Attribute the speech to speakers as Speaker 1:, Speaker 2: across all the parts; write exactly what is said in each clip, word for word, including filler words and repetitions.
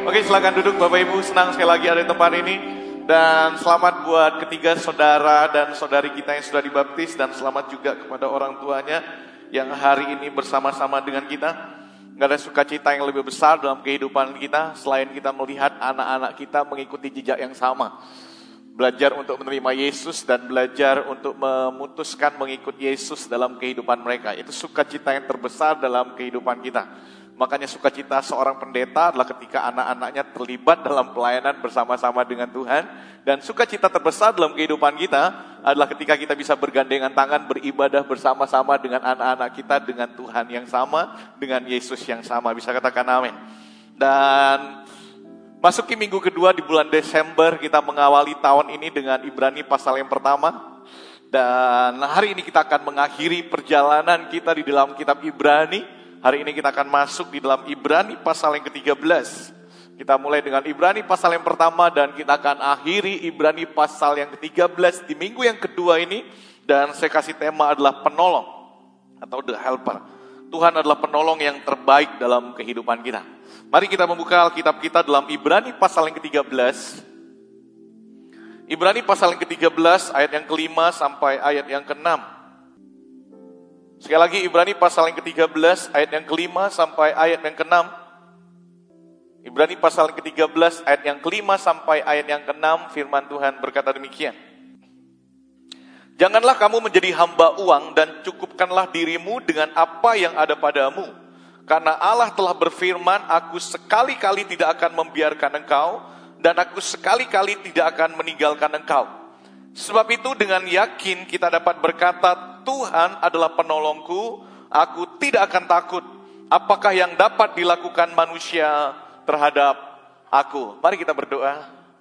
Speaker 1: Oke, silakan duduk Bapak Ibu, senang sekali lagi ada di tempat ini. Dan selamat buat ketiga saudara dan saudari kita yang sudah dibaptis. Dan selamat juga kepada orang tuanya yang hari ini bersama-sama dengan kita. Gak ada sukacita yang lebih besar dalam kehidupan kita selain kita melihat anak-anak kita mengikuti jejak yang sama. Belajar untuk menerima Yesus dan belajar untuk memutuskan mengikut Yesus dalam kehidupan mereka. Itu sukacita yang terbesar dalam kehidupan kita. Makanya sukacita seorang pendeta adalah ketika anak-anaknya terlibat dalam pelayanan bersama-sama dengan Tuhan. Dan sukacita terbesar dalam kehidupan kita adalah ketika kita bisa bergandengan tangan beribadah bersama-sama dengan anak-anak kita, dengan Tuhan yang sama, dengan Yesus yang sama. Bisa katakan amin. Dan masuki minggu kedua di bulan Desember, kita mengawali tahun ini dengan Ibrani pasal yang pertama. Dan hari ini kita akan mengakhiri perjalanan kita di dalam kitab Ibrani. Hari ini kita akan masuk di dalam Ibrani pasal yang ketiga belas. Kita mulai dengan Ibrani pasal yang pertama dan kita akan akhiri Ibrani pasal yang ketiga belas di minggu yang kedua ini. Dan saya kasih tema adalah penolong atau the helper. Tuhan adalah penolong yang terbaik dalam kehidupan kita. Mari kita membuka Alkitab kita dalam Ibrani pasal yang ketiga belas. Ibrani pasal yang ketiga belas ayat yang kelima sampai ayat yang keenam. Sekali lagi Ibrani pasal yang ketiga belas ayat yang kelima sampai ayat yang keenam. Ibrani pasal yang ketiga belas ayat yang kelima sampai ayat yang keenam, firman Tuhan berkata demikian. Janganlah kamu menjadi hamba uang dan cukupkanlah dirimu dengan apa yang ada padamu. Karena Allah telah berfirman, aku sekali-kali tidak akan membiarkan engkau dan aku sekali-kali tidak akan meninggalkan engkau. Sebab itu dengan yakin kita dapat berkata, Tuhan adalah penolongku, aku tidak akan takut. Apakah yang dapat dilakukan manusia terhadap aku? Mari kita berdoa.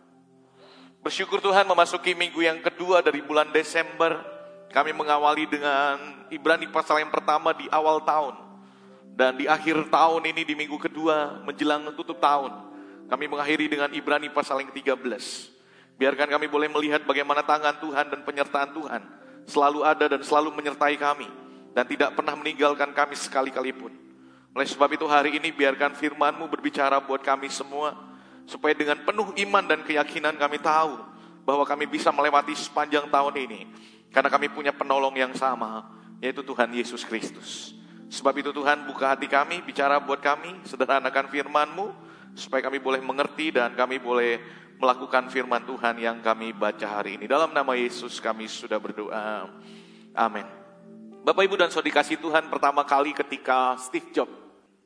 Speaker 1: Bersyukur Tuhan memasuki minggu yang kedua dari bulan Desember. Kami mengawali dengan Ibrani pasal yang pertama di awal tahun. Dan di akhir tahun ini di minggu kedua menjelang tutup tahun. Kami mengakhiri dengan Ibrani pasal yang ketiga belas. Biarkan kami boleh melihat bagaimana tangan Tuhan dan penyertaan Tuhan selalu ada dan selalu menyertai kami. Dan tidak pernah meninggalkan kami sekali-kali pun. Oleh sebab itu hari ini biarkan firman-Mu berbicara buat kami semua. Supaya dengan penuh iman dan keyakinan kami tahu bahwa kami bisa melewati sepanjang tahun ini. Karena kami punya penolong yang sama, yaitu Tuhan Yesus Kristus. Sebab itu Tuhan buka hati kami, bicara buat kami, sederhanakan firman-Mu. Supaya kami boleh mengerti dan kami boleh melakukan firman Tuhan yang kami baca hari ini. Dalam nama Yesus kami sudah berdoa. Amin. Bapak Ibu dan Saudara dikasihi Tuhan, pertama kali ketika Steve Jobs.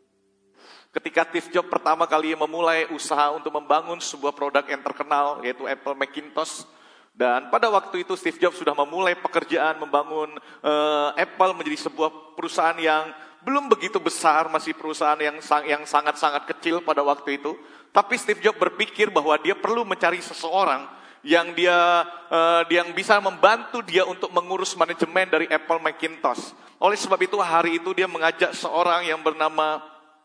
Speaker 1: Ketika Steve Jobs pertama kali memulai usaha untuk membangun sebuah produk yang terkenal, yaitu Apple Macintosh. Dan pada waktu itu Steve Jobs sudah memulai pekerjaan membangun uh, Apple menjadi sebuah perusahaan yang belum begitu besar, masih perusahaan yang yang sangat-sangat kecil pada waktu itu. Tapi Steve Jobs berpikir bahwa dia perlu mencari seseorang yang dia uh, yang bisa membantu dia untuk mengurus manajemen dari Apple Macintosh. Oleh sebab itu hari itu dia mengajak seorang yang bernama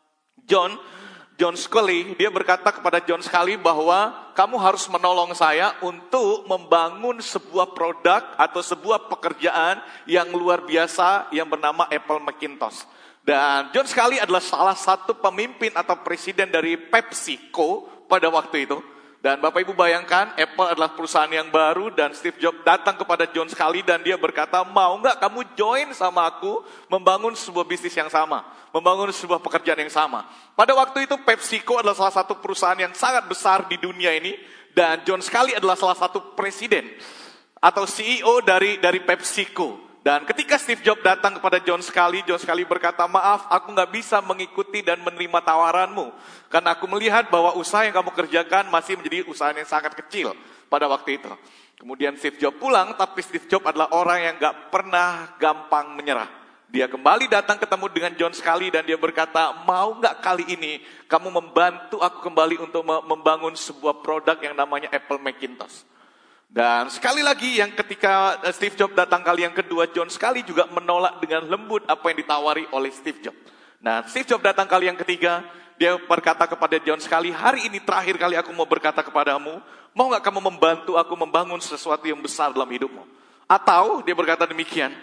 Speaker 1: John John Scully. Dia berkata kepada John Scully bahwa kamu harus menolong saya untuk membangun sebuah produk atau sebuah pekerjaan yang luar biasa yang bernama Apple Macintosh. Dan John Scully adalah salah satu pemimpin atau presiden dari PepsiCo pada waktu itu. Dan Bapak Ibu bayangkan, Apple adalah perusahaan yang baru dan Steve Jobs datang kepada John Scully dan dia berkata, mau nggak kamu join sama aku membangun sebuah bisnis yang sama, membangun sebuah pekerjaan yang sama. Pada waktu itu PepsiCo adalah salah satu perusahaan yang sangat besar di dunia ini dan John Scully adalah salah satu presiden atau C E O dari dari PepsiCo. Dan ketika Steve Jobs datang kepada John Scully, John Scully berkata, maaf aku gak bisa mengikuti dan menerima tawaranmu. Karena aku melihat bahwa usaha yang kamu kerjakan masih menjadi usaha yang sangat kecil pada waktu itu. Kemudian Steve Jobs pulang, tapi Steve Jobs adalah orang yang gak pernah gampang menyerah. Dia kembali datang ketemu dengan John Scully dan dia berkata, mau gak kali ini kamu membantu aku kembali untuk membangun sebuah produk yang namanya Apple Macintosh. Dan sekali lagi yang ketika Steve Jobs datang kali yang kedua, John Scully juga menolak dengan lembut apa yang ditawari oleh Steve Jobs. Nah, Steve Jobs datang kali yang ketiga, dia berkata kepada John Scully, hari ini terakhir kali aku mau berkata kepadamu, mau gak kamu membantu aku membangun sesuatu yang besar dalam hidupmu? Atau dia berkata demikian,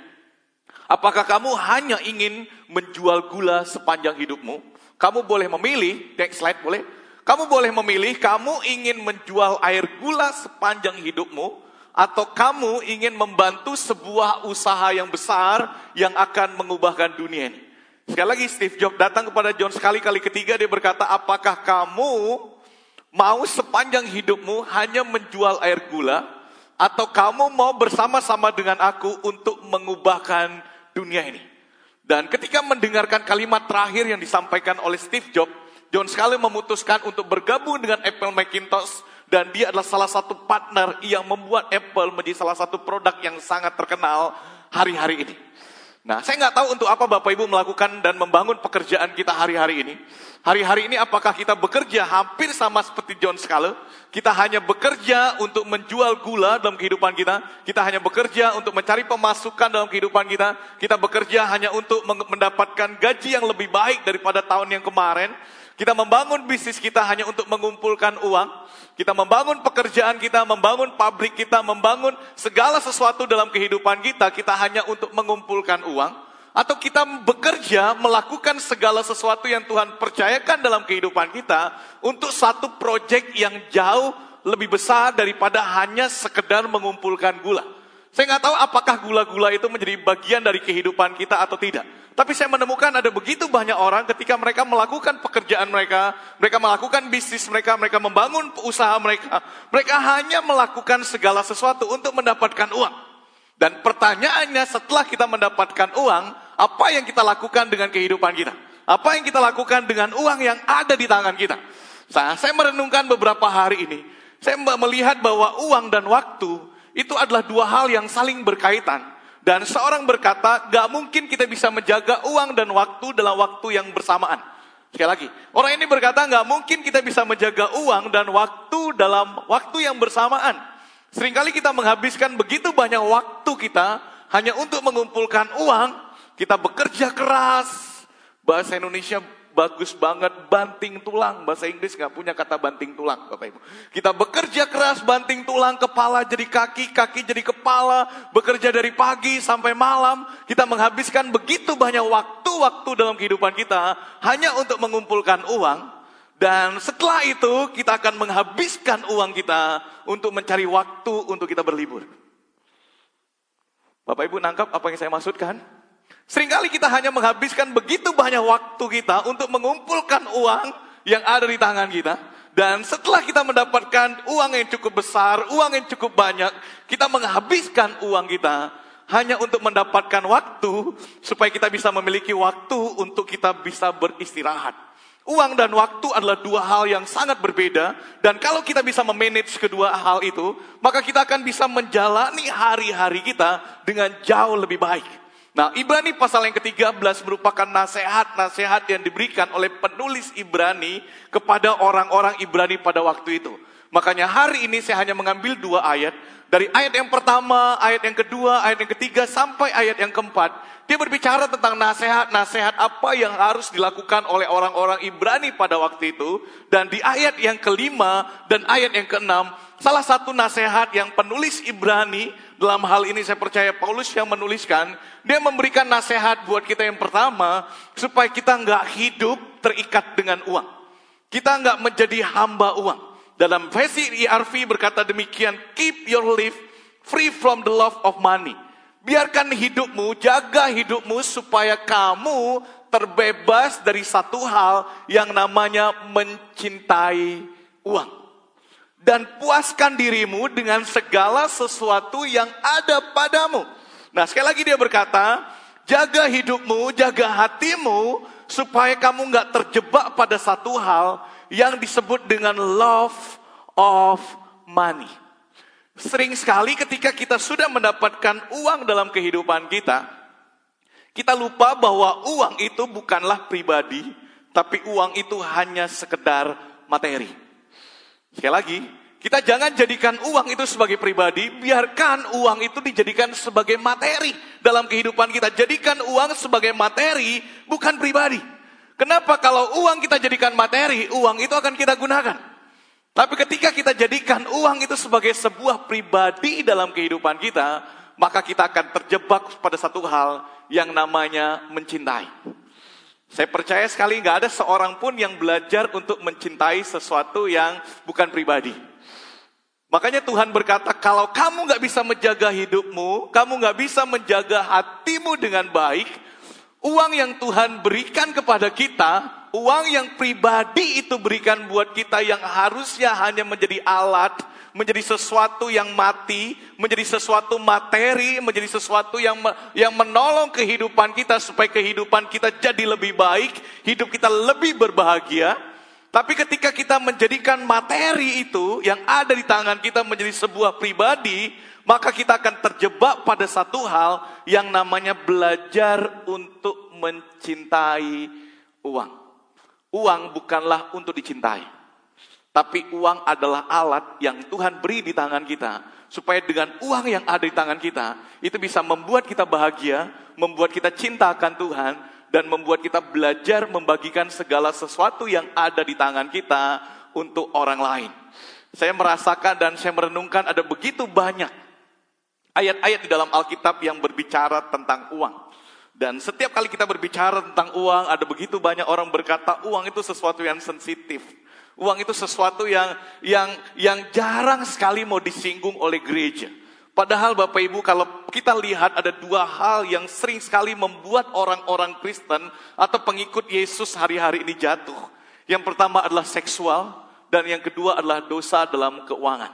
Speaker 1: apakah kamu hanya ingin menjual gula sepanjang hidupmu? Kamu boleh memilih, next slide boleh. Kamu boleh memilih, kamu ingin menjual air gula sepanjang hidupmu, atau kamu ingin membantu sebuah usaha yang besar yang akan mengubahkan dunia ini. Sekali lagi Steve Jobs datang kepada John sekali-kali ketiga, dia berkata, apakah kamu mau sepanjang hidupmu hanya menjual air gula, atau kamu mau bersama-sama dengan aku untuk mengubahkan dunia ini? Dan ketika mendengarkan kalimat terakhir yang disampaikan oleh Steve Jobs, John Sculley memutuskan untuk bergabung dengan Apple Macintosh, dan dia adalah salah satu partner yang membuat Apple menjadi salah satu produk yang sangat terkenal hari-hari ini. Nah, saya nggak tahu untuk apa Bapak Ibu melakukan dan membangun pekerjaan kita hari-hari ini. Hari-hari ini apakah kita bekerja hampir sama seperti John Sculley? Kita hanya bekerja untuk menjual gula dalam kehidupan kita. Kita hanya bekerja untuk mencari pemasukan dalam kehidupan kita. Kita bekerja hanya untuk mendapatkan gaji yang lebih baik daripada tahun yang kemarin. Kita membangun bisnis kita hanya untuk mengumpulkan uang. Kita membangun pekerjaan kita, membangun pabrik kita, membangun segala sesuatu dalam kehidupan kita, kita hanya untuk mengumpulkan uang. Atau kita bekerja melakukan segala sesuatu yang Tuhan percayakan dalam kehidupan kita untuk satu proyek yang jauh lebih besar daripada hanya sekedar mengumpulkan gula. Saya nggak tahu apakah gula-gula itu menjadi bagian dari kehidupan kita atau tidak. Tapi saya menemukan ada begitu banyak orang ketika mereka melakukan pekerjaan mereka, mereka melakukan bisnis mereka, mereka membangun usaha mereka, mereka hanya melakukan segala sesuatu untuk mendapatkan uang. Dan pertanyaannya, setelah kita mendapatkan uang, apa yang kita lakukan dengan kehidupan kita? Apa yang kita lakukan dengan uang yang ada di tangan kita? Nah, saya merenungkan beberapa hari ini, saya melihat bahwa uang dan waktu itu adalah dua hal yang saling berkaitan. Dan seorang berkata, gak mungkin kita bisa menjaga uang dan waktu dalam waktu yang bersamaan. Sekali lagi, orang ini berkata, gak mungkin kita bisa menjaga uang dan waktu dalam waktu yang bersamaan. Seringkali kita menghabiskan begitu banyak waktu kita hanya untuk mengumpulkan uang. Kita bekerja keras, bahasa Indonesia bagus banget, banting tulang. Bahasa Inggris gak punya kata banting tulang, Bapak Ibu. Kita bekerja keras, banting tulang, kepala jadi kaki, kaki jadi kepala, bekerja dari pagi sampai malam. Kita menghabiskan begitu banyak waktu-waktu dalam kehidupan kita hanya untuk mengumpulkan uang. Dan setelah itu kita akan menghabiskan uang kita untuk mencari waktu untuk kita berlibur. Bapak Ibu nangkap apa yang saya maksudkan? Seringkali kita hanya menghabiskan begitu banyak waktu kita untuk mengumpulkan uang yang ada di tangan kita. Dan setelah kita mendapatkan uang yang cukup besar, uang yang cukup banyak, kita menghabiskan uang kita hanya untuk mendapatkan waktu supaya kita bisa memiliki waktu untuk kita bisa beristirahat. Uang dan waktu adalah dua hal yang sangat berbeda. Dan kalau kita bisa memanage kedua hal itu, maka kita akan bisa menjalani hari-hari kita dengan jauh lebih baik. Nah, Ibrani pasal yang ketiga belas merupakan nasihat-nasihat yang diberikan oleh penulis Ibrani kepada orang-orang Ibrani pada waktu itu. Makanya hari ini saya hanya mengambil dua ayat. Dari ayat yang pertama, ayat yang kedua, ayat yang ketiga, sampai ayat yang keempat. Dia berbicara tentang nasihat-nasihat apa yang harus dilakukan oleh orang-orang Ibrani pada waktu itu. Dan di ayat yang kelima dan ayat yang keenam, salah satu nasihat yang penulis Ibrani, dalam hal ini saya percaya Paulus yang menuliskan, dia memberikan nasihat buat kita yang pertama, supaya kita nggak hidup terikat dengan uang. Kita nggak menjadi hamba uang. Dalam versi E R V berkata demikian, keep your life free from the love of money. Biarkan hidupmu, jaga hidupmu supaya kamu terbebas dari satu hal yang namanya mencintai uang. Dan puaskan dirimu dengan segala sesuatu yang ada padamu. Nah, sekali lagi dia berkata, jaga hidupmu, jaga hatimu, supaya kamu gak terjebak pada satu hal yang disebut dengan love of money. Sering sekali ketika kita sudah mendapatkan uang dalam kehidupan kita, kita lupa bahwa uang itu bukanlah pribadi, tapi uang itu hanya sekedar materi. Sekali lagi, kita jangan jadikan uang itu sebagai pribadi, biarkan uang itu dijadikan sebagai materi dalam kehidupan kita. Jadikan uang sebagai materi, bukan pribadi. Kenapa? Kalau uang kita jadikan materi, uang itu akan kita gunakan. Tapi ketika kita jadikan uang itu sebagai sebuah pribadi dalam kehidupan kita, maka kita akan terjebak pada satu hal yang namanya mencintai. Saya percaya sekali nggak ada seorang pun yang belajar untuk mencintai sesuatu yang bukan pribadi. Makanya Tuhan berkata, kalau kamu nggak bisa menjaga hidupmu, kamu nggak bisa menjaga hatimu dengan baik, uang yang Tuhan berikan kepada kita, uang yang pribadi itu berikan buat kita yang harusnya hanya menjadi alat, menjadi sesuatu yang mati, menjadi sesuatu materi, menjadi sesuatu yang yang menolong kehidupan kita supaya kehidupan kita jadi lebih baik, hidup kita lebih berbahagia. Tapi ketika kita menjadikan materi itu yang ada di tangan kita menjadi sebuah pribadi, maka kita akan terjebak pada satu hal yang namanya belajar untuk mencintai uang. Uang bukanlah untuk dicintai. Tapi uang adalah alat yang Tuhan beri di tangan kita. Supaya dengan uang yang ada di tangan kita, itu bisa membuat kita bahagia, membuat kita cinta akan Tuhan, dan membuat kita belajar membagikan segala sesuatu yang ada di tangan kita untuk orang lain. Saya merasakan dan saya merenungkan ada begitu banyak ayat-ayat di dalam Alkitab yang berbicara tentang uang. Dan setiap kali kita berbicara tentang uang, ada begitu banyak orang berkata uang itu sesuatu yang sensitif. Uang itu sesuatu yang yang yang jarang sekali mau disinggung oleh gereja. Padahal Bapak Ibu, kalau kita lihat ada dua hal yang sering sekali membuat orang-orang Kristen atau pengikut Yesus hari-hari ini jatuh. Yang pertama adalah seksual, dan yang kedua adalah dosa dalam keuangan.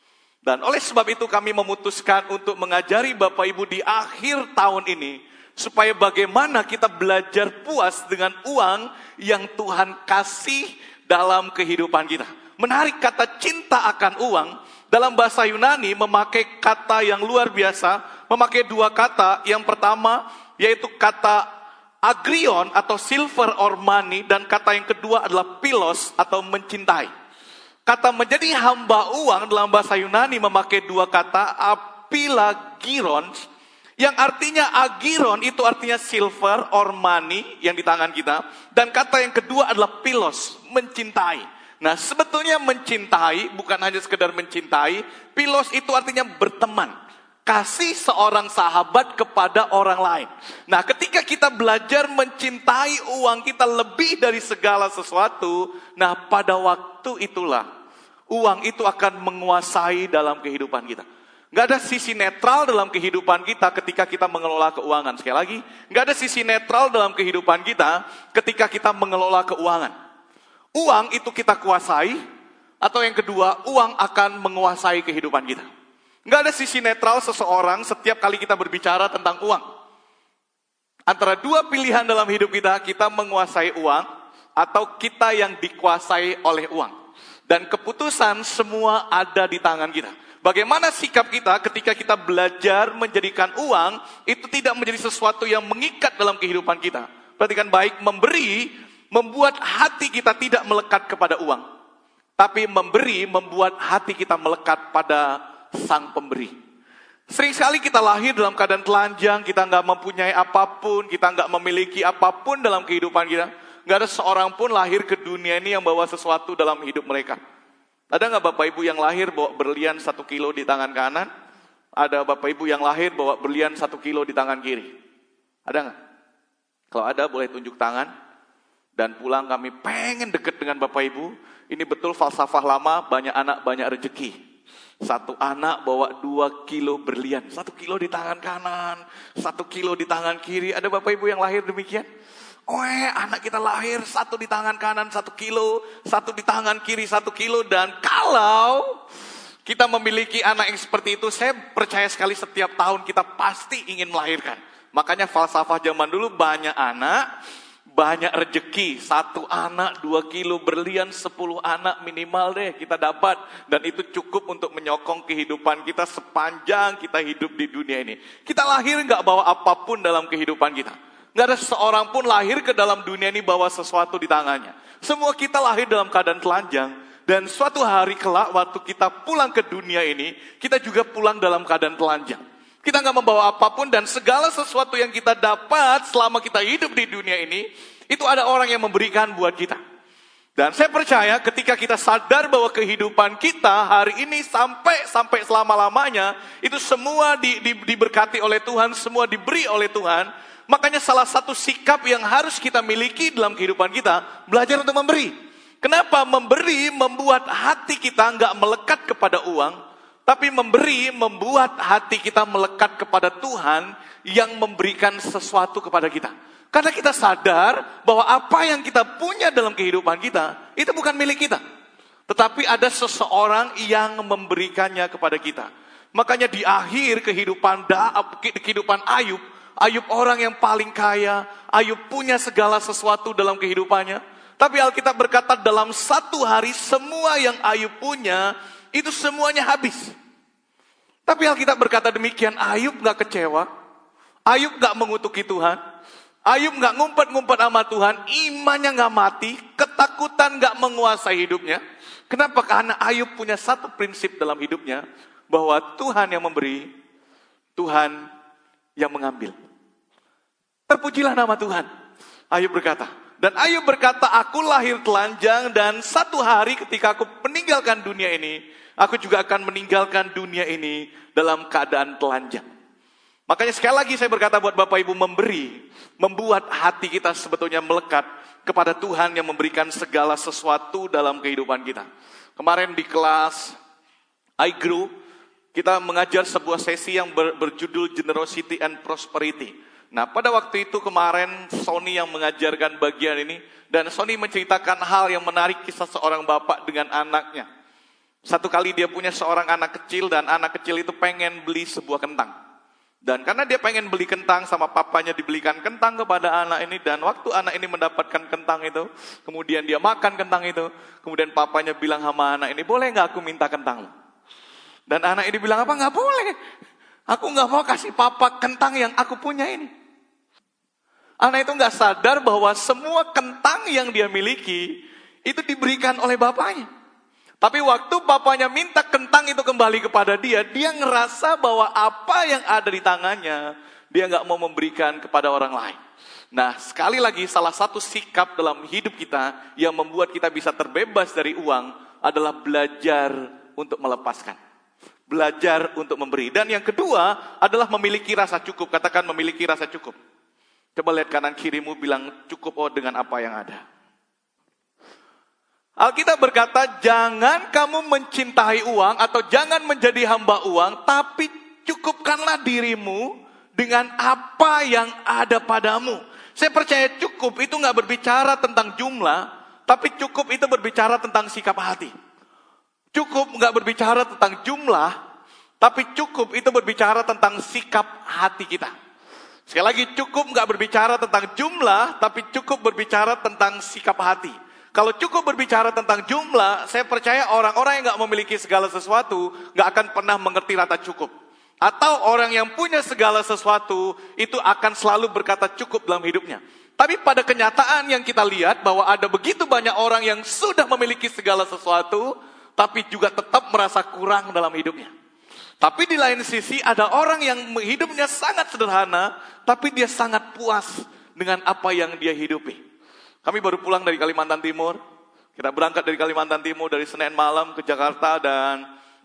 Speaker 1: Dan oleh sebab itu kami memutuskan untuk mengajari Bapak Ibu di akhir tahun ini, supaya bagaimana kita belajar puas dengan uang yang Tuhan kasih dalam kehidupan kita. Menarik, kata cinta akan uang dalam bahasa Yunani memakai kata yang luar biasa, memakai dua kata. Yang pertama yaitu kata agrion atau silver or money, dan kata yang kedua adalah philos atau mencintai. Kata menjadi hamba uang dalam bahasa Yunani memakai dua kata, apilagiron, yang artinya agiron itu artinya silver or money yang di tangan kita. Dan kata yang kedua adalah philos, mencintai. Nah, sebetulnya mencintai bukan hanya sekedar mencintai. Philos itu artinya berteman. Kasih seorang sahabat kepada orang lain. Nah, ketika kita belajar mencintai uang kita lebih dari segala sesuatu, nah pada waktu itulah uang itu akan menguasai dalam kehidupan kita. Gak ada sisi netral dalam kehidupan kita ketika kita mengelola keuangan. Sekali lagi, gak ada sisi netral dalam kehidupan kita ketika kita mengelola keuangan. Uang itu kita kuasai, atau yang kedua, uang akan menguasai kehidupan kita. Gak ada sisi netral seseorang setiap kali kita berbicara tentang uang. Antara dua pilihan dalam hidup kita, kita menguasai uang, atau kita yang dikuasai oleh uang. Dan keputusan semua ada di tangan kita. Bagaimana sikap kita ketika kita belajar menjadikan uang itu tidak menjadi sesuatu yang mengikat dalam kehidupan kita. Perhatikan baik, memberi membuat hati kita tidak melekat kepada uang. Tapi memberi membuat hati kita melekat pada sang pemberi. Sering sekali kita lahir dalam keadaan telanjang, kita nggak mempunyai apapun, kita nggak memiliki apapun dalam kehidupan kita. Nggak ada seorang pun lahir ke dunia ini yang bawa sesuatu dalam hidup mereka. Ada nggak Bapak Ibu yang lahir bawa berlian satu kilo di tangan kanan? Ada Bapak Ibu yang lahir bawa berlian satu kilo di tangan kiri? Ada nggak? Kalau ada boleh tunjuk tangan. Dan pulang kami pengen deket dengan Bapak Ibu. Ini betul falsafah lama, banyak anak banyak rezeki. Satu anak bawa dua kilo berlian. Satu kilo di tangan kanan, satu kilo di tangan kiri. Ada Bapak Ibu yang lahir demikian? Oh, eh, anak kita lahir satu di tangan kanan satu kilo, satu di tangan kiri satu kilo. Dan kalau kita memiliki anak yang seperti itu, saya percaya sekali setiap tahun kita pasti ingin melahirkan. Makanya falsafah zaman dulu banyak anak, banyak rezeki. Satu anak dua kilo berlian, sepuluh anak minimal deh kita dapat. Dan itu cukup untuk menyokong kehidupan kita sepanjang kita hidup di dunia ini. Kita lahir gak bawa apapun dalam kehidupan kita. Gak ada seorang pun lahir ke dalam dunia ini bawa sesuatu di tangannya. Semua kita lahir dalam keadaan telanjang. Dan suatu hari kelak waktu kita pulang ke dunia ini, kita juga pulang dalam keadaan telanjang. Kita gak membawa apapun, dan segala sesuatu yang kita dapat selama kita hidup di dunia ini, itu ada orang yang memberikan buat kita. Dan saya percaya ketika kita sadar bahwa kehidupan kita hari ini sampai sampai selama-lamanya, itu semua di, di, diberkati oleh Tuhan, semua diberi oleh Tuhan. Makanya salah satu sikap yang harus kita miliki dalam kehidupan kita, belajar untuk memberi. Kenapa? Memberi membuat hati kita nggak melekat kepada uang, tapi memberi membuat hati kita melekat kepada Tuhan yang memberikan sesuatu kepada kita. Karena kita sadar bahwa apa yang kita punya dalam kehidupan kita, itu bukan milik kita. Tetapi ada seseorang yang memberikannya kepada kita. Makanya di akhir kehidupan kehidupan Ayub, Ayub orang yang paling kaya, Ayub punya segala sesuatu dalam kehidupannya. Tapi Alkitab berkata dalam satu hari semua yang Ayub punya, itu semuanya habis. Tapi Alkitab berkata demikian, Ayub gak kecewa, Ayub gak mengutuki Tuhan, Ayub gak ngumpet-ngumpet sama Tuhan, imannya gak mati, ketakutan gak menguasai hidupnya. Kenapa? Karena Ayub punya satu prinsip dalam hidupnya, bahwa Tuhan yang memberi, Tuhan yang mengambil. Terpujilah nama Tuhan. Ayub berkata, dan Ayub berkata, aku lahir telanjang dan satu hari ketika aku meninggalkan dunia ini, aku juga akan meninggalkan dunia ini dalam keadaan telanjang. Makanya sekali lagi saya berkata buat Bapak Ibu, memberi, membuat hati kita sebetulnya melekat kepada Tuhan yang memberikan segala sesuatu dalam kehidupan kita. Kemarin di kelas I Grow, kita mengajar sebuah sesi yang ber, berjudul Generosity and Prosperity. Nah, pada waktu itu kemarin Sony yang mengajarkan bagian ini, dan Sony menceritakan hal yang menarik kisah seorang bapak dengan anaknya. Satu kali dia punya seorang anak kecil, dan anak kecil itu pengen beli sebuah kentang. Dan karena dia pengen beli kentang, sama papanya dibelikan kentang kepada anak ini. Dan waktu anak ini mendapatkan kentang itu, kemudian dia makan kentang itu, kemudian papanya bilang sama anak ini, boleh gak aku minta kentang lo? Dan anak ini bilang, apa? Gak boleh. Aku gak mau kasih papa kentang yang aku punya ini. Anak itu gak sadar bahwa semua kentang yang dia miliki, itu diberikan oleh bapaknya. Tapi waktu papanya minta kentang itu kembali kepada dia, dia ngerasa bahwa apa yang ada di tangannya, dia gak mau memberikan kepada orang lain. Nah, sekali lagi salah satu sikap dalam hidup kita yang membuat kita bisa terbebas dari uang adalah belajar untuk melepaskan. Belajar untuk memberi. Dan yang kedua adalah memiliki rasa cukup. Katakan memiliki rasa cukup. Coba lihat kanan kirimu, bilang cukup oh dengan apa yang ada. Alkitab berkata, jangan kamu mencintai uang atau jangan menjadi hamba uang, tapi cukupkanlah dirimu dengan apa yang ada padamu. Saya percaya cukup itu gak berbicara tentang jumlah, tapi cukup itu berbicara tentang sikap hati. Cukup gak berbicara tentang jumlah, tapi cukup itu berbicara tentang sikap hati kita. Sekali lagi, cukup gak berbicara tentang jumlah, tapi cukup berbicara tentang sikap hati. Kalau cukup berbicara tentang jumlah, saya percaya orang-orang yang gak memiliki segala sesuatu gak akan pernah mengerti kata cukup. Atau orang yang punya segala sesuatu itu akan selalu berkata cukup dalam hidupnya. Tapi pada kenyataan yang kita lihat bahwa ada begitu banyak orang yang sudah memiliki segala sesuatu, tapi juga tetap merasa kurang dalam hidupnya. Tapi di lain sisi ada orang yang hidupnya sangat sederhana, tapi dia sangat puas dengan apa yang dia hidupi. Kami baru pulang dari Kalimantan Timur. Kita berangkat dari Kalimantan Timur dari Senin malam ke Jakarta, dan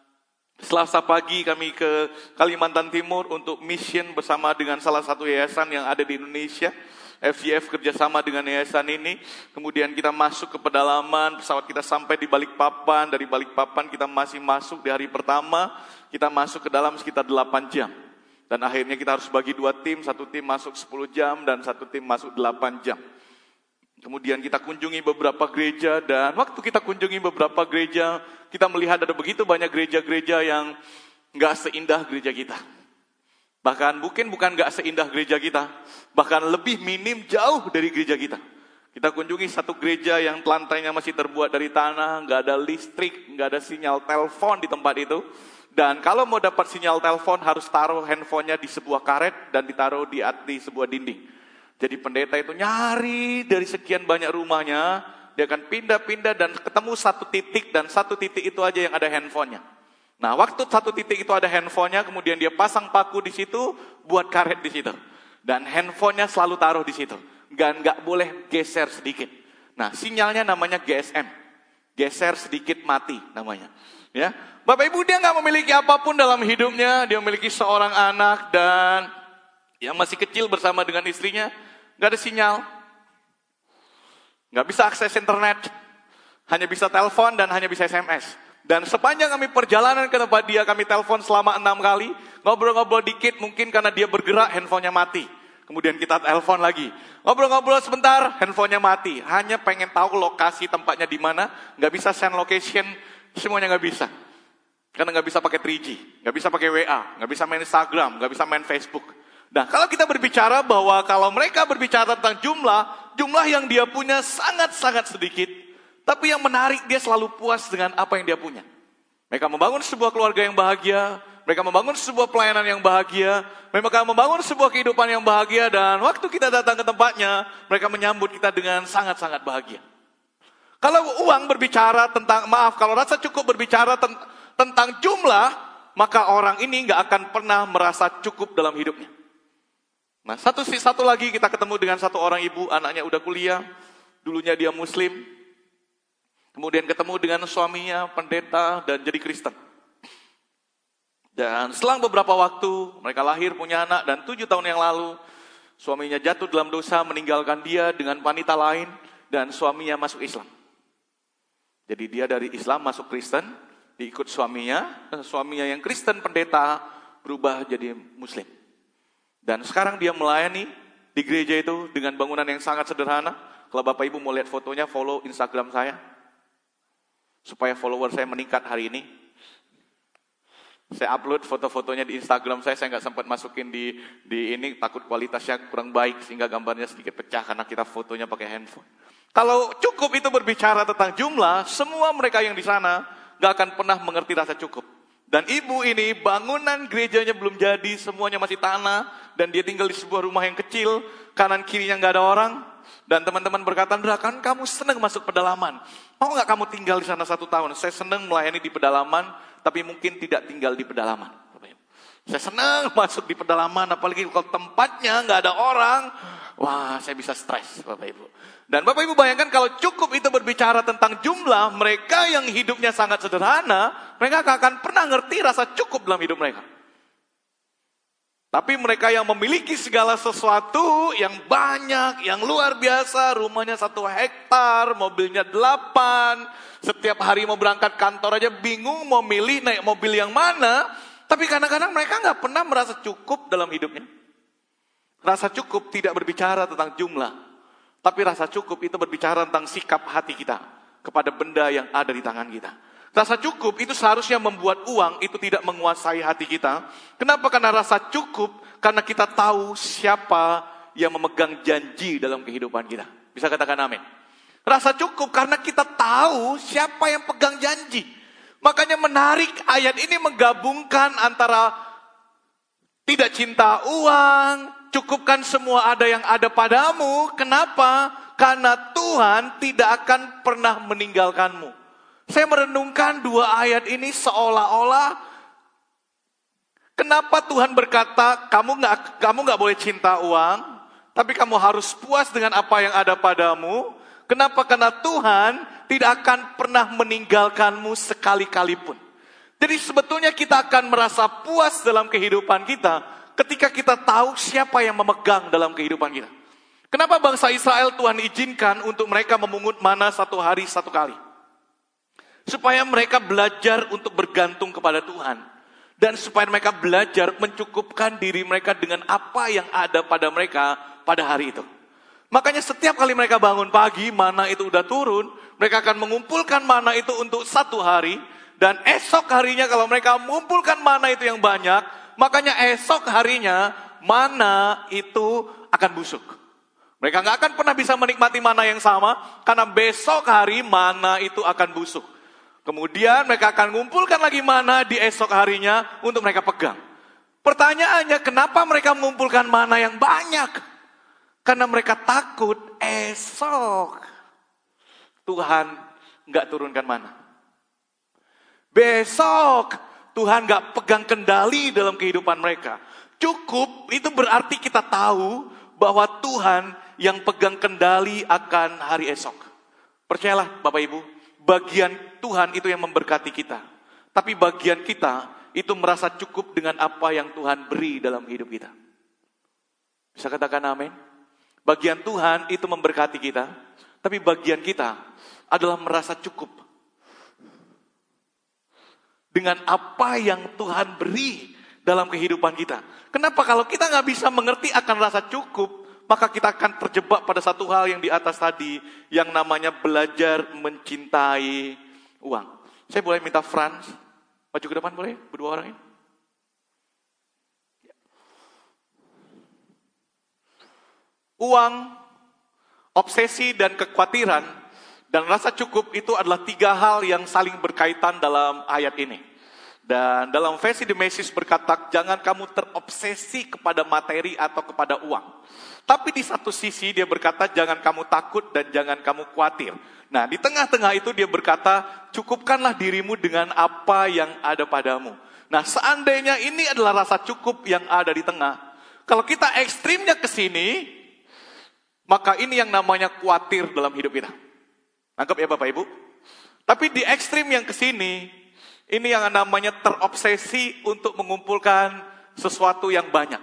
Speaker 1: Selasa pagi kami ke Kalimantan Timur untuk mission bersama dengan salah satu yayasan yang ada di Indonesia. F G F kerjasama dengan yayasan ini. Kemudian kita masuk ke pedalaman, pesawat kita sampai di Balikpapan. Dari Balikpapan kita masih masuk di hari pertama. Kita masuk ke dalam sekitar delapan jam. Dan akhirnya kita harus bagi dua tim. Satu tim masuk sepuluh jam dan satu tim masuk delapan jam. Kemudian kita kunjungi beberapa gereja, dan waktu kita kunjungi beberapa gereja, kita melihat ada begitu banyak gereja-gereja yang gak seindah gereja kita. Bahkan mungkin bukan gak seindah gereja kita, bahkan lebih minim jauh dari gereja kita. Kita kunjungi satu gereja yang lantainya masih terbuat dari tanah, gak ada listrik, gak ada sinyal telepon di tempat itu. Dan kalau mau dapat sinyal telepon harus taruh handphonenya di sebuah karet dan ditaruh di, di sebuah dinding. Jadi pendeta itu nyari dari sekian banyak rumahnya, dia akan pindah-pindah dan ketemu satu titik, dan satu titik itu aja yang ada handphonenya. Nah, waktu satu titik itu ada handphonenya, kemudian dia pasang paku di situ, buat karet di situ. Dan handphonenya selalu taruh di situ. Dan nggak boleh geser sedikit. Nah, sinyalnya namanya G S M. Geser sedikit mati namanya. Ya, Bapak Ibu, dia nggak memiliki apapun dalam hidupnya, dia memiliki seorang anak, dan Yang masih kecil bersama dengan istrinya, nggak ada sinyal. Nggak bisa akses internet. Hanya bisa telepon dan hanya bisa S M S. Dan sepanjang kami perjalanan ke tempat dia, kami telepon selama enam kali. Ngobrol-ngobrol dikit, mungkin karena dia bergerak, handphonenya mati. Kemudian kita telepon lagi. Ngobrol-ngobrol sebentar, handphonenya mati. Hanya pengen tahu lokasi tempatnya di mana. Nggak bisa send location, semuanya nggak bisa. Karena nggak bisa pakai tiga G, nggak bisa pakai W A, nggak bisa main Instagram, nggak bisa main Facebook. Nah, kalau kita berbicara bahwa kalau mereka berbicara tentang jumlah, jumlah yang dia punya sangat-sangat sedikit. Tapi yang menarik, dia selalu puas dengan apa yang dia punya. Mereka membangun sebuah keluarga yang bahagia, mereka membangun sebuah pelayanan yang bahagia, mereka membangun sebuah kehidupan yang bahagia, dan waktu kita datang ke tempatnya, mereka menyambut kita dengan sangat-sangat bahagia. Kalau uang berbicara tentang, maaf, kalau rasa cukup berbicara tentang, tentang jumlah, maka orang ini nggak akan pernah merasa cukup dalam hidupnya. Nah, satu satu lagi kita ketemu dengan satu orang ibu, anaknya udah kuliah, dulunya dia Muslim, kemudian ketemu dengan suaminya pendeta dan jadi Kristen. Dan selang beberapa waktu mereka lahir punya anak, dan tujuh tahun yang lalu suaminya jatuh dalam dosa, meninggalkan dia dengan wanita lain, dan suaminya masuk Islam. Jadi dia dari Islam masuk Kristen, diikut suaminya, suaminya yang Kristen pendeta berubah jadi Muslim. Dan sekarang dia melayani di gereja itu dengan bangunan yang sangat sederhana. Kalau Bapak Ibu mau lihat fotonya, follow Instagram saya. Supaya follower saya meningkat hari ini. Saya upload foto-fotonya di Instagram saya, saya nggak sempat masukin di di ini, takut kualitasnya kurang baik sehingga gambarnya sedikit pecah karena kita fotonya pakai handphone. Kalau cukup itu berbicara tentang jumlah, semua mereka yang di sana gak akan pernah mengerti rasa cukup. Dan ibu ini bangunan gerejanya belum jadi, semuanya masih tanah, dan dia tinggal di sebuah rumah yang kecil, kanan kirinya gak ada orang. Dan teman-teman berkata, Ndra, kan kamu senang masuk pedalaman. Mau gak kamu tinggal di sana satu tahun? Saya senang melayani di pedalaman, tapi mungkin tidak tinggal di pedalaman. Saya senang masuk di pedalaman, apalagi kalau tempatnya gak ada orang. Wah, saya bisa stres, Bapak Ibu. Dan Bapak Ibu bayangkan kalau cukup itu berbicara tentang jumlah, mereka yang hidupnya sangat sederhana, mereka gak akan pernah ngerti rasa cukup dalam hidup mereka. Tapi mereka yang memiliki segala sesuatu yang banyak, yang luar biasa, rumahnya satu hektar, mobilnya delapan, setiap hari mau berangkat kantor aja bingung mau milih naik mobil yang mana, tapi kadang-kadang mereka gak pernah merasa cukup dalam hidupnya. Rasa cukup tidak berbicara tentang jumlah, tapi rasa cukup itu berbicara tentang sikap hati kita kepada benda yang ada di tangan kita. Rasa cukup itu seharusnya membuat uang itu tidak menguasai hati kita. Kenapa? Karena rasa cukup, karena kita tahu siapa yang memegang janji dalam kehidupan kita. Bisa katakan amin. Rasa cukup karena kita tahu siapa yang pegang janji. Makanya menarik, ayat ini menggabungkan antara tidak cinta uang, cukupkan semua ada yang ada padamu. Kenapa? Karena Tuhan tidak akan pernah meninggalkanmu. Saya merenungkan dua ayat ini seolah-olah, kenapa Tuhan berkata, kamu gak, kamu gak boleh cinta uang, tapi kamu harus puas dengan apa yang ada padamu. Kenapa? Karena Tuhan tidak akan pernah meninggalkanmu sekali-kali pun. Jadi sebetulnya kita akan merasa puas dalam kehidupan kita ketika kita tahu siapa yang memegang dalam kehidupan kita. Kenapa bangsa Israel Tuhan izinkan untuk mereka memungut mana satu hari satu kali? Supaya mereka belajar untuk bergantung kepada Tuhan. Dan supaya mereka belajar mencukupkan diri mereka dengan apa yang ada pada mereka pada hari itu. Makanya setiap kali mereka bangun pagi, mana itu udah turun, mereka akan mengumpulkan mana itu untuk satu hari. Dan esok harinya kalau mereka mengumpulkan mana itu yang banyak, makanya esok harinya mana itu akan busuk. Mereka gak akan pernah bisa menikmati mana yang sama, karena besok hari mana itu akan busuk. Kemudian mereka akan mengumpulkan lagi mana di esok harinya untuk mereka pegang. Pertanyaannya, kenapa mereka mengumpulkan mana yang banyak? Karena mereka takut esok Tuhan gak turunkan mana. Besok Tuhan gak pegang kendali dalam kehidupan mereka. Cukup itu berarti kita tahu bahwa Tuhan yang pegang kendali akan hari esok. Percayalah Bapak Ibu, bagian Tuhan itu yang memberkati kita. Tapi bagian kita itu merasa cukup dengan apa yang Tuhan beri dalam hidup kita. Bisa katakan amin? Bagian Tuhan itu memberkati kita, tapi bagian kita adalah merasa cukup dengan apa yang Tuhan beri dalam kehidupan kita. Kenapa? Kalau kita nggak bisa mengerti akan rasa cukup, maka kita akan terjebak pada satu hal yang di atas tadi, yang namanya belajar mencintai uang. Saya boleh minta Franz maju ke depan, boleh? Berdua orang ini. Uang, obsesi dan kekhawatiran dan rasa cukup itu adalah tiga hal yang saling berkaitan dalam ayat ini. Dan dalam versi The Message berkata, jangan kamu terobsesi kepada materi atau kepada uang. Tapi di satu sisi dia berkata, jangan kamu takut dan jangan kamu khawatir. Nah, di tengah-tengah itu dia berkata, cukupkanlah dirimu dengan apa yang ada padamu. Nah, seandainya ini adalah rasa cukup yang ada di tengah. Kalau kita ekstrimnya ke sini, maka ini yang namanya khawatir dalam hidup kita. Nangkep ya Bapak Ibu? Tapi di ekstrim yang ke sini, ini yang namanya terobsesi untuk mengumpulkan sesuatu yang banyak.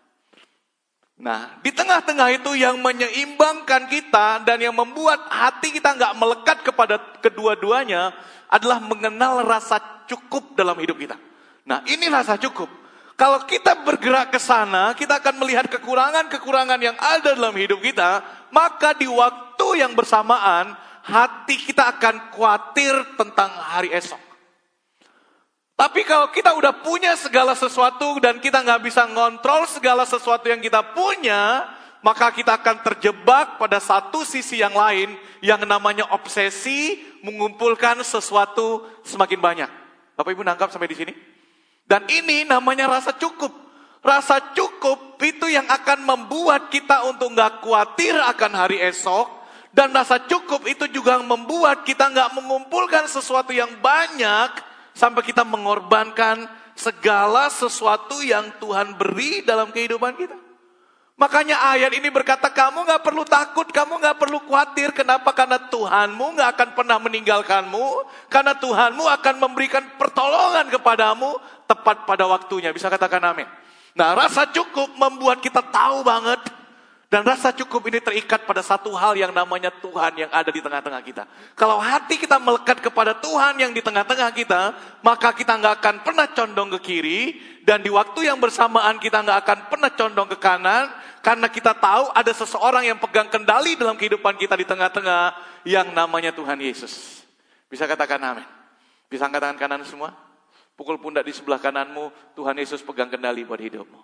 Speaker 1: Nah, di tengah-tengah itu yang menyeimbangkan kita dan yang membuat hati kita nggak melekat kepada kedua-duanya adalah mengenal rasa cukup dalam hidup kita. Nah, ini rasa cukup. Kalau kita bergerak ke sana, kita akan melihat kekurangan-kekurangan yang ada dalam hidup kita, maka di waktu yang bersamaan, hati kita akan khawatir tentang hari esok. Tapi kalau kita udah punya segala sesuatu dan kita nggak bisa ngontrol segala sesuatu yang kita punya, maka kita akan terjebak pada satu sisi yang lain yang namanya obsesi mengumpulkan sesuatu semakin banyak. Bapak Ibu nangkap sampai di sini? Dan ini namanya rasa cukup. Rasa cukup itu yang akan membuat kita untuk nggak khawatir akan hari esok. Dan rasa cukup itu juga membuat kita nggak mengumpulkan sesuatu yang banyak sampai kita mengorbankan segala sesuatu yang Tuhan beri dalam kehidupan kita. Makanya ayat ini berkata, kamu gak perlu takut, kamu gak perlu khawatir. Kenapa? Karena Tuhanmu gak akan pernah meninggalkanmu. Karena Tuhanmu akan memberikan pertolongan kepadamu tepat pada waktunya. Bisa katakan amin. Nah, rasa cukup membuat kita tahu banget. Dan rasa cukup ini terikat pada satu hal yang namanya Tuhan yang ada di tengah-tengah kita. Kalau hati kita melekat kepada Tuhan yang di tengah-tengah kita, maka kita nggak akan pernah condong ke kiri, dan di waktu yang bersamaan kita nggak akan pernah condong ke kanan, karena kita tahu ada seseorang yang pegang kendali dalam kehidupan kita di tengah-tengah, yang namanya Tuhan Yesus. Bisa katakan amin? Bisa angkat tangan kanan semua? Pukul pundak di sebelah kananmu, Tuhan Yesus pegang kendali buat hidupmu.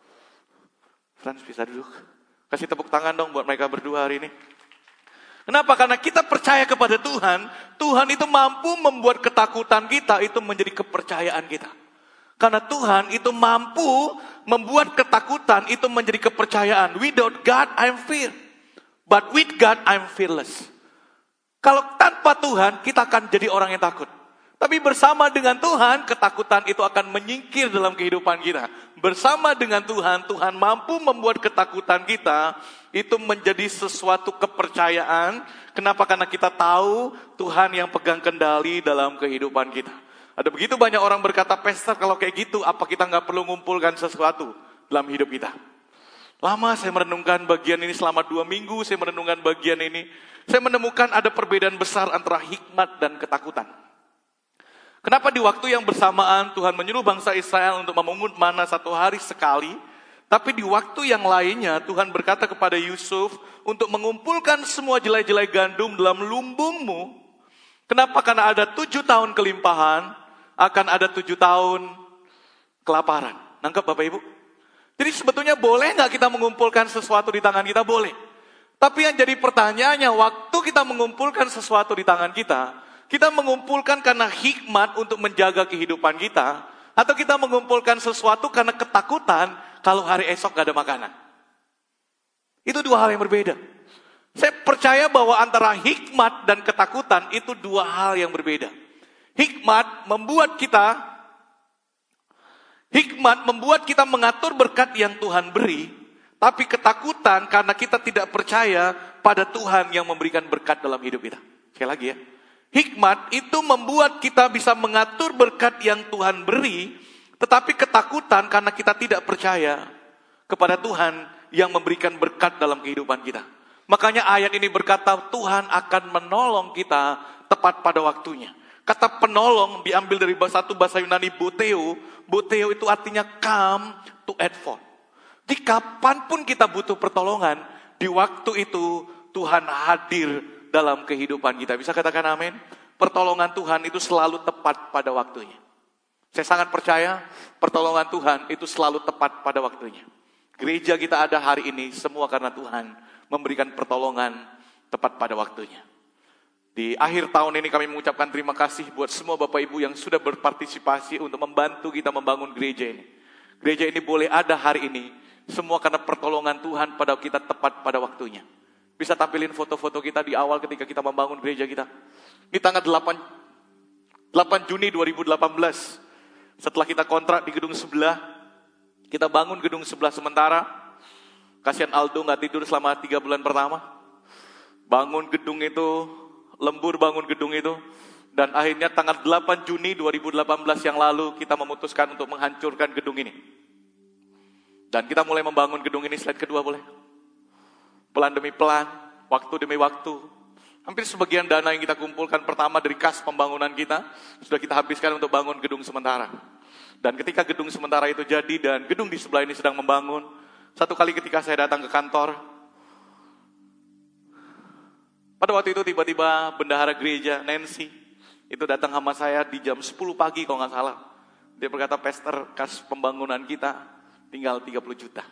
Speaker 1: Frans bisa duduk? Kasih tepuk tangan dong buat mereka berdua hari ini. Kenapa? Karena kita percaya kepada Tuhan. Tuhan itu mampu membuat ketakutan kita itu menjadi kepercayaan kita. Karena Tuhan itu mampu membuat ketakutan itu menjadi kepercayaan. Without God, I'm fear. But with God, I'm fearless. Kalau tanpa Tuhan, kita akan jadi orang yang takut. Tapi bersama dengan Tuhan, ketakutan itu akan menyingkir dalam kehidupan kita. Bersama dengan Tuhan, Tuhan mampu membuat ketakutan kita itu menjadi sesuatu kepercayaan. Kenapa? Karena kita tahu Tuhan yang pegang kendali dalam kehidupan kita. Ada begitu banyak orang berkata, Pastor kalau kayak gitu, apa kita gak perlu ngumpulkan sesuatu dalam hidup kita? Lama saya merenungkan bagian ini selama dua minggu, saya merenungkan bagian ini. Saya menemukan ada perbedaan besar antara hikmat dan ketakutan. Kenapa di waktu yang bersamaan Tuhan menyuruh bangsa Israel untuk memungut mana satu hari sekali, tapi di waktu yang lainnya Tuhan berkata kepada Yusuf untuk mengumpulkan semua jelai-jelai gandum dalam lumbungmu. Kenapa? Karena ada tujuh tahun kelimpahan, akan ada tujuh tahun kelaparan. Nangkep Bapak Ibu? Jadi sebetulnya boleh nggak kita mengumpulkan sesuatu di tangan kita? Boleh. Tapi yang jadi pertanyaannya, waktu kita mengumpulkan sesuatu di tangan kita, kita mengumpulkan karena hikmat untuk menjaga kehidupan kita, atau kita mengumpulkan sesuatu karena ketakutan kalau hari esok gak ada makanan. Itu dua hal yang berbeda. Saya percaya bahwa antara hikmat dan ketakutan itu dua hal yang berbeda. Hikmat membuat kita hikmat membuat kita mengatur berkat yang Tuhan beri, tapi ketakutan karena kita tidak percaya pada Tuhan yang memberikan berkat dalam hidup kita. Sekali lagi ya. Hikmat itu membuat kita bisa mengatur berkat yang Tuhan beri, tetapi ketakutan karena kita tidak percaya kepada Tuhan yang memberikan berkat dalam kehidupan kita. Makanya ayat ini berkata Tuhan akan menolong kita tepat pada waktunya. Kata penolong diambil dari satu bahasa Yunani boteo. Boteo itu artinya come to advance. Di kapanpun kita butuh pertolongan, di waktu itu Tuhan hadir dalam kehidupan kita. Bisa katakan amin? Pertolongan Tuhan itu selalu tepat pada waktunya. Saya sangat percaya pertolongan Tuhan itu selalu tepat pada waktunya. Gereja kita ada hari ini semua karena Tuhan memberikan pertolongan tepat pada waktunya. Di akhir tahun ini kami mengucapkan terima kasih buat semua Bapak Ibu yang sudah berpartisipasi untuk membantu kita membangun gereja ini. Gereja ini boleh ada hari ini semua karena pertolongan Tuhan pada kita tepat pada waktunya. Bisa tampilin foto-foto kita di awal ketika kita membangun gereja kita. Ini tanggal delapan Juni dua ribu delapan belas. Setelah kita kontrak di gedung sebelah, kita bangun gedung sebelah sementara. Kasihan Aldo gak tidur selama tiga bulan pertama. Bangun gedung itu, lembur bangun gedung itu. Dan akhirnya tanggal delapan Juni dua ribu delapan belas yang lalu kita memutuskan untuk menghancurkan gedung ini. Dan kita mulai membangun gedung ini, slide kedua boleh. Pelan demi pelan, waktu demi waktu. Hampir sebagian dana yang kita kumpulkan pertama dari kas pembangunan kita, sudah kita habiskan untuk bangun gedung sementara. Dan ketika gedung sementara itu jadi dan gedung di sebelah ini sedang membangun, satu kali ketika saya datang ke kantor, pada waktu itu tiba-tiba bendahara gereja, Nancy, itu datang sama saya di jam sepuluh pagi kalau nggak salah. Dia berkata, Pastor, kas pembangunan kita tinggal tiga puluh juta.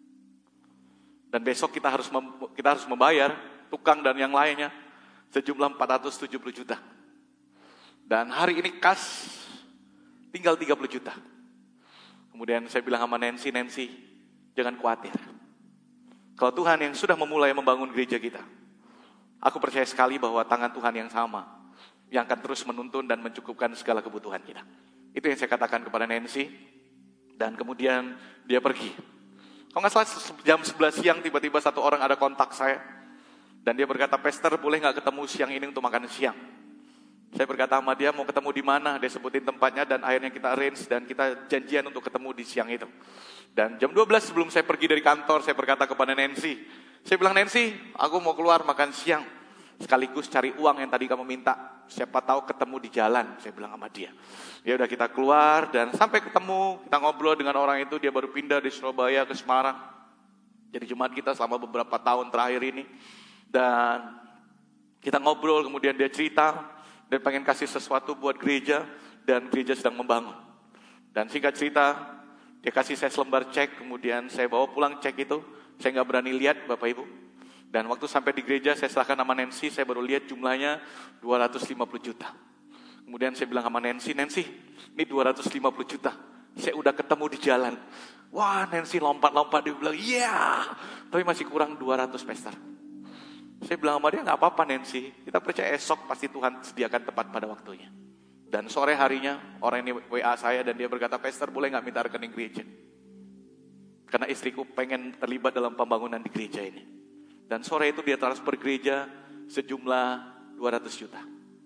Speaker 1: Dan besok kita harus mem- kita harus membayar tukang dan yang lainnya sejumlah empat ratus tujuh puluh juta. Dan hari ini kas tinggal tiga puluh juta. Kemudian saya bilang sama Nancy, Nancy, jangan khawatir. Kalau Tuhan yang sudah memulai membangun gereja kita, aku percaya sekali bahwa tangan Tuhan yang sama, yang akan terus menuntun dan mencukupkan segala kebutuhan kita. Itu yang saya katakan kepada Nancy. Dan kemudian dia pergi. Kalau nggak salah jam sebelas siang tiba-tiba satu orang ada kontak saya. Dan dia berkata, Pastor boleh gak ketemu siang ini untuk makan siang? Saya berkata sama dia, mau ketemu di mana? Dia sebutin tempatnya dan akhirnya kita arrange dan kita janjian untuk ketemu di siang itu. Dan jam dua belas sebelum saya pergi dari kantor, saya berkata kepada Nancy. Saya bilang, Nancy, aku mau keluar makan siang. Sekaligus cari uang yang tadi kamu minta. Siapa tahu ketemu di jalan, saya bilang sama dia. Ya udah kita keluar dan sampai ketemu, kita ngobrol dengan orang itu, dia baru pindah dari Surabaya ke Semarang. Jadi jemaat kita selama beberapa tahun terakhir ini. Dan kita ngobrol, kemudian dia cerita, dia pengen kasih sesuatu buat gereja, dan gereja sedang membangun. Dan singkat cerita, dia kasih saya selembar cek, kemudian saya bawa pulang cek itu, saya gak berani lihat Bapak Ibu. Dan waktu sampai di gereja, saya serahkan nama Nancy, saya baru lihat jumlahnya dua ratus lima puluh juta. Kemudian saya bilang sama Nancy, Nancy, ini dua ratus lima puluh juta, saya udah ketemu di jalan. Wah, Nancy lompat-lompat, dia bilang, iya, yeah. Tapi masih kurang dua ratus Pastor. Saya bilang sama dia, gak apa-apa Nancy, kita percaya esok pasti Tuhan sediakan tepat pada waktunya. Dan sore harinya, orang ini W A saya dan dia berkata, Pastor boleh gak minta rekening gereja? Karena istriku pengen terlibat dalam pembangunan di gereja ini. Dan sore itu dia transfer gereja sejumlah dua ratus juta.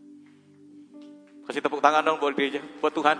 Speaker 1: Kasih tepuk tangan dong buat gereja, buat Tuhan.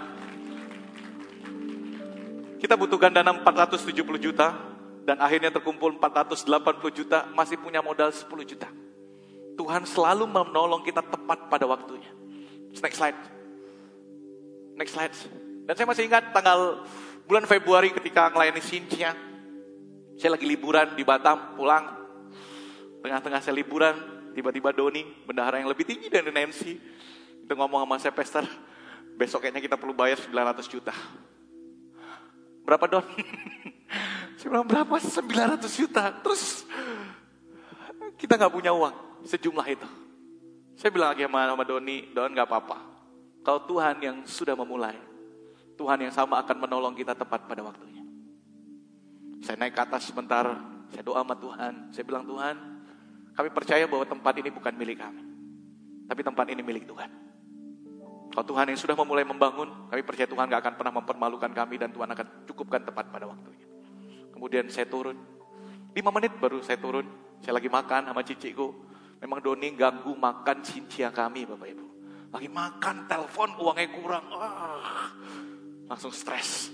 Speaker 1: Kita butuhkan dana empat ratus tujuh puluh juta. Dan akhirnya terkumpul empat ratus delapan puluh juta, masih punya modal sepuluh juta. Tuhan selalu menolong kita tepat pada waktunya. Next slide. Next slide. Dan saya masih ingat tanggal bulan Februari ketika melayani Cynthia. Saya lagi liburan di Batam, pulang. Tengah-tengah saya liburan, tiba-tiba Doni, bendahara yang lebih tinggi dari Nancy, itu ngomong sama saya, Pastor, besok kayaknya kita perlu bayar sembilan ratus juta. Berapa Don? Saya bilang berapa? sembilan ratus juta. Terus kita gak punya uang sejumlah itu. Saya bilang lagi sama, sama Doni, Don gak apa-apa. Kalau Tuhan yang sudah memulai, Tuhan yang sama akan menolong kita tepat pada waktunya. Saya naik ke atas sebentar, saya doa sama Tuhan. Saya bilang, Tuhan, kami percaya bahwa tempat ini bukan milik kami, tapi tempat ini milik Tuhan. Kalau Tuhan yang sudah memulai membangun, kami percaya Tuhan gak akan pernah mempermalukan kami dan Tuhan akan cukupkan tepat pada waktunya. Kemudian saya turun, lima menit baru saya turun, saya lagi makan sama ciciku. Memang Doni ganggu makan Cynthia kami Bapak Ibu. Lagi makan, telepon, uangnya kurang, ah, langsung stres.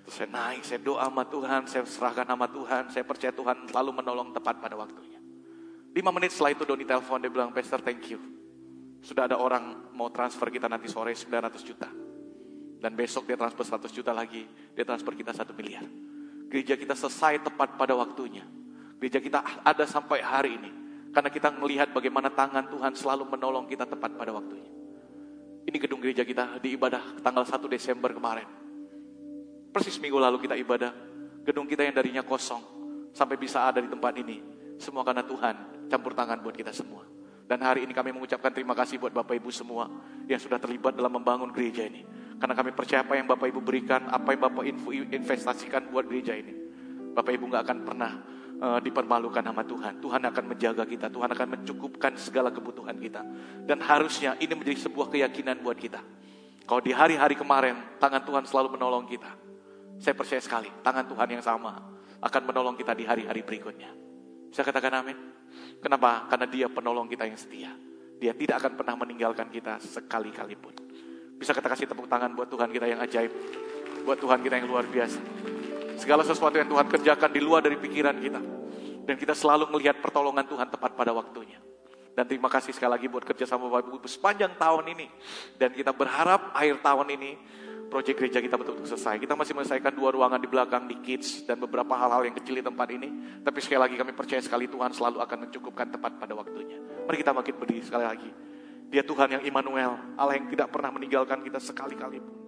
Speaker 1: Saya naik, saya doa sama Tuhan, saya serahkan sama Tuhan, saya percaya Tuhan selalu menolong tepat pada waktunya. Lima menit setelah itu Doni telepon, dia bilang, Pastor thank you. Sudah ada orang mau transfer kita nanti sore sembilan ratus juta. Dan besok dia transfer seratus juta lagi, dia transfer kita satu miliar. Gereja kita selesai tepat pada waktunya. Gereja kita ada sampai hari ini. Karena kita melihat bagaimana tangan Tuhan selalu menolong kita tepat pada waktunya. Ini gedung gereja kita di ibadah tanggal satu Desember kemarin. Persis minggu lalu kita ibadah. Gedung kita yang darinya kosong sampai bisa ada di tempat ini. Semua karena Tuhan campur tangan buat kita semua. Dan hari ini kami mengucapkan terima kasih buat Bapak Ibu semua yang sudah terlibat dalam membangun gereja ini. Karena kami percaya apa yang Bapak Ibu berikan, apa yang Bapak info, investasikan buat gereja ini. Bapak Ibu gak akan pernah uh, dipermalukan sama Tuhan. Tuhan akan menjaga kita, Tuhan akan mencukupkan segala kebutuhan kita. Dan harusnya ini menjadi sebuah keyakinan buat kita. Kalau di hari-hari kemarin, tangan Tuhan selalu menolong kita. Saya percaya sekali, tangan Tuhan yang sama akan menolong kita di hari-hari berikutnya. Bisa katakan amin? Kenapa? Karena Dia penolong kita yang setia. Dia tidak akan pernah meninggalkan kita sekali-kali pun. Bisa kita kasih tepuk tangan buat Tuhan kita yang ajaib. Buat Tuhan kita yang luar biasa. Segala sesuatu yang Tuhan kerjakan di luar dari pikiran kita. Dan kita selalu melihat pertolongan Tuhan tepat pada waktunya. Dan terima kasih sekali lagi buat kerja sama Bapak Ibu sepanjang tahun ini. Dan kita berharap akhir tahun ini proyek gereja kita betul-betul selesai. Kita masih menyelesaikan dua ruangan di belakang, di kids, dan beberapa hal-hal yang kecil di tempat ini. Tapi sekali lagi kami percaya sekali Tuhan selalu akan mencukupkan tepat pada waktunya. Mari kita makin berdiri sekali lagi. Dia Tuhan yang Immanuel, Allah yang tidak pernah meninggalkan kita sekali-kali pun.